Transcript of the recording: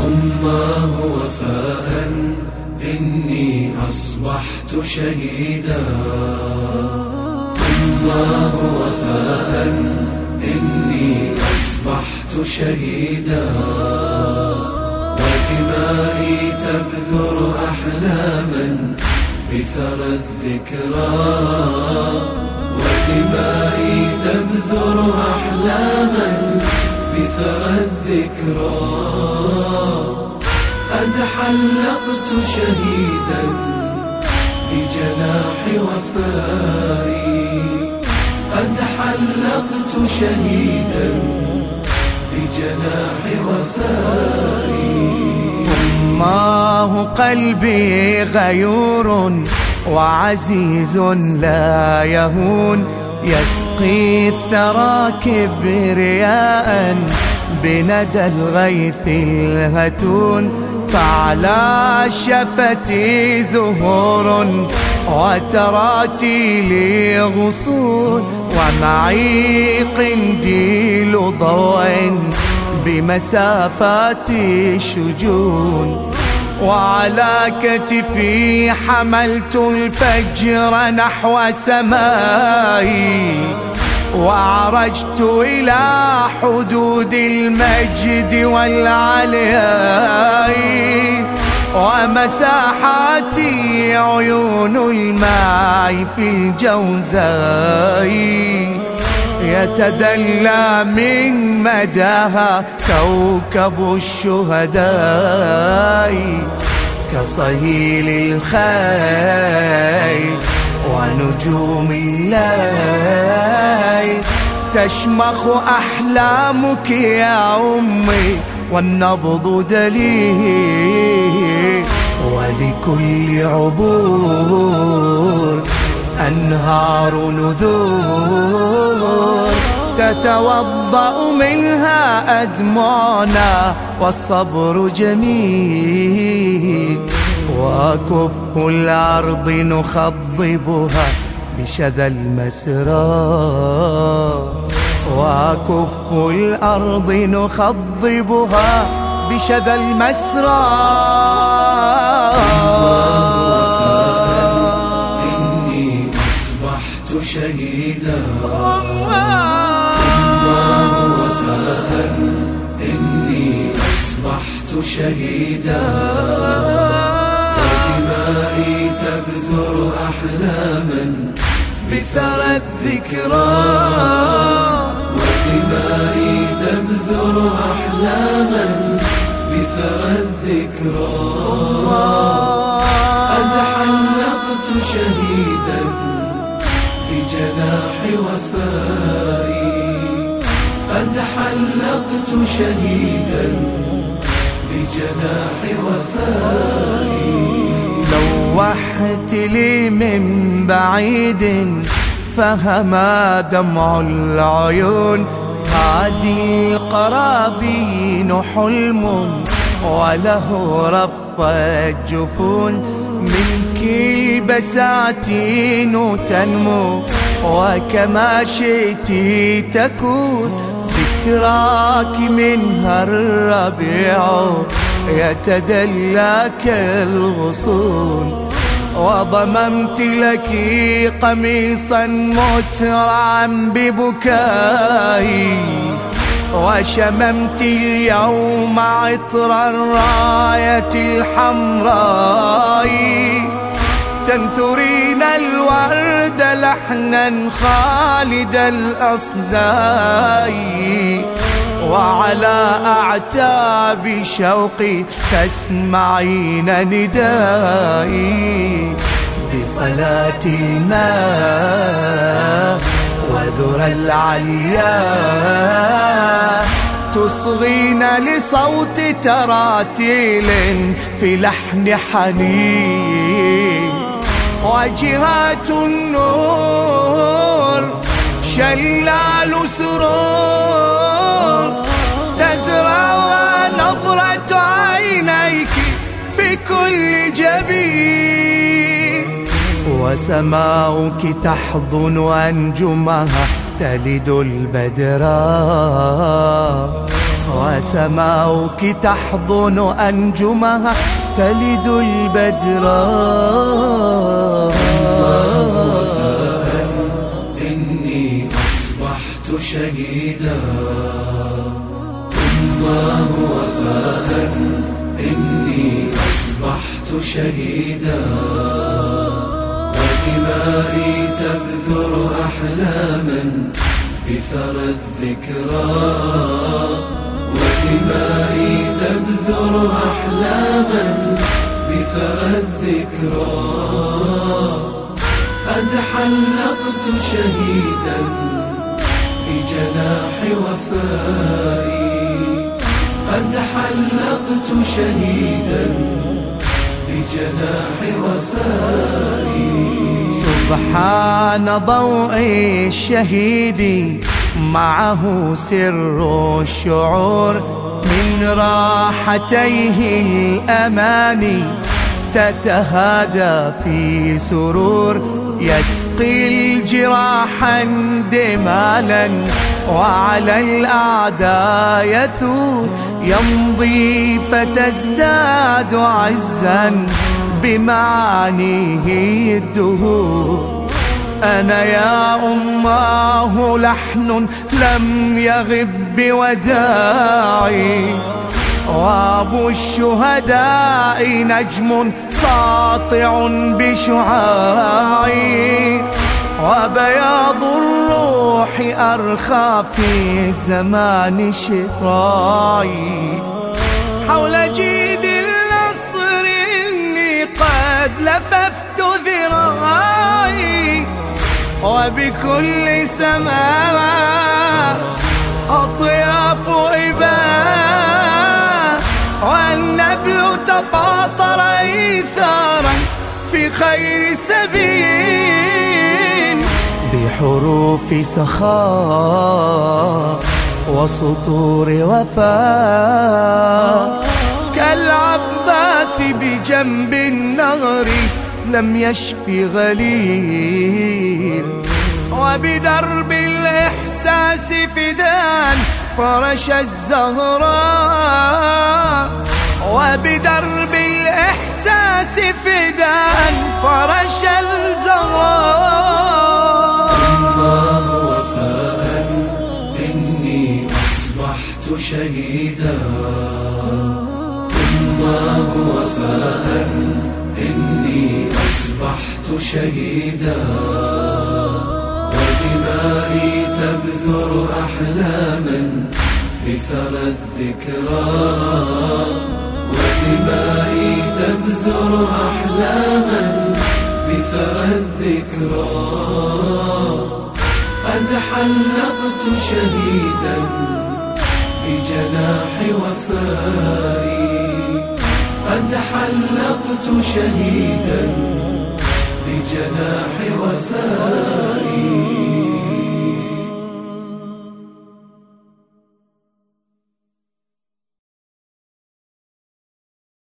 أماه وفاء إني أصبحت شهيدا. أماه وفاء إني أصبحت شهيدا. ودمائي تبذر أحلاما بثرى الذكرى. ودمائي تبذر أحلاما بثرى الذكرى. قد حلقت شهيدا بجناح وفائي. قد حلقت شهيدا بجناح وفائي. أماه قلبي غيور وعزيز لا يهون، يسقي الثرى كبرياء بندى الغيث الهتون. فعلى شفتي زهور وتراتيلي غصون، ومعي قنديل ضوء بمسافات الشجون. وعلى كتفي حملت الفجر نحو سمائي، وعرجت إلى حدود المجد والعلياء. ومساحاتي عيون الماء في الجوزاء، يتدلى من مداها كوكب الشهداء. كصهيل الخيل ونجوم الليل، تشمخ أحلامك يا أمي والنبض دليل. ولكل عبور أنهار نذور، تتوضأ منها أدمعنا والصبر جميل. وكف الأرض نخضبها بشذا المسرى. وكف الأرض نخضبها بشذا المسرى. إني أصبحت شهيدا. أماه وفاء إني أصبحت شهيدا. ودمائي تبذر أحلاما بثرى الذكرى. ودمائي تبذر أحلاما بثرى الذكرى. قد حلقت شهيدا بجناح وفائي. قد حلقت شهيدا بجناح وفائي. لوحت لي من بعيد فهما دمع العيون. هذه القرابين حلم وله رف الجفون. منك البساتين تنمو وكما شئت تكون. ذكراك منها الربيع يتدلى كالغصون. وضممت لك قميصا مترعا ببكائي. وشممت اليوم عطر الراية الحمراء. تنثرين الورد لحنا خالد الأصداء. وعلى أعتاب شوقي تسمعين ندائي. بصلاة الماء وذرى العليا تصغين لصوت تراتيل في لحن حنين. وجهات النور شلال سرور تزرع نظرة عينيك في كل جبين. وسماؤك تحضن أنجمها تلد البدرا. وسماؤك تحضن أنجمها تلد البدر. وفاء إني أصبحت شهيدا، الله وفاء إني أصبحت شهيدا، ودمائي تبذر أحلاما بثرى الذكرى، ودمائي تبذر أحلاما بثرى الذكرى. قد حلقت شهيدا بجناح وفائي، قد حلقت شهيدا بجناح وفائي. سبحان ضوء الشهيد معه سر الشعور، من راحتيه الأماني تتهادى في سرور، يسقي الجراح اندمالا وعلى الأعداء يثور، يمضي فتزداد عزا بمعانيه الدهور. أنا يا أماه لحن لم يغب بوداعي، وأبو الشهداء نجم ساطع بشعاعي، وبياض الروح أرخى في زمان شراعي. حول جيد النصر إني قد لففت ذراعي، وبكل سماء أطياف إباء، والنبل تقاطر إيثارا في خير سبيل، بحروف سخاء وسطور وفاء، كالعباس بجنب النهر لم يشف غليل، وبدرب الإحساس فدان فرش الزهراء، وبدرب الإحساس فدان فرش الزهراء. الله وفاء إني أصبحت شهيدا، الله وفاء إني أصبحت شهيدا، ودمائي تبذر أحلاما بثرى الذكرى، ودمائي تبذر أحلاما بثرى الذكرى. قد حلقت شهيدا بجناح وفائي، قد حلقت شهيدا